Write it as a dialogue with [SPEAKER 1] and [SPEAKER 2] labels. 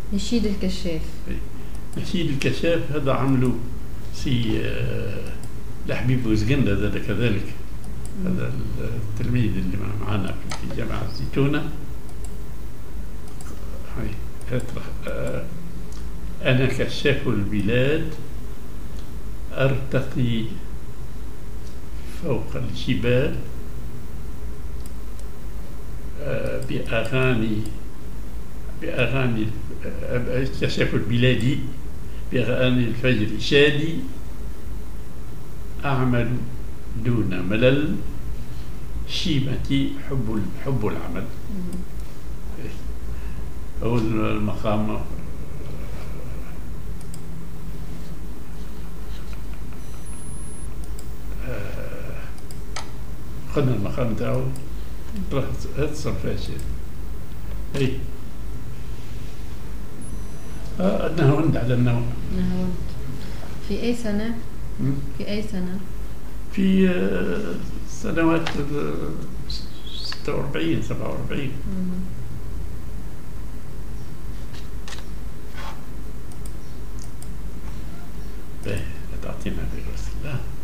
[SPEAKER 1] نشيد الكشاف.
[SPEAKER 2] نشيد الكشاف هذا عملوا سي لحبيب وزقندة هذا كذلك. هذا التلميذ اللي معنا في جامعة الزيتونة. أنا كشاف البلاد أرتقي فوق الجبال بأغاني كشاف البلاد بأغاني الفجر شادي أعمل دون ملل شيمتي حب العمل. هو المقام خدنا المقام تاعو هاد الصرفاشي. اي النهاوند على النهاوند.
[SPEAKER 1] نهاوند في أي سنة؟ في أي سنة؟
[SPEAKER 2] في سنوات 46 47. تعطينا في رسول الله.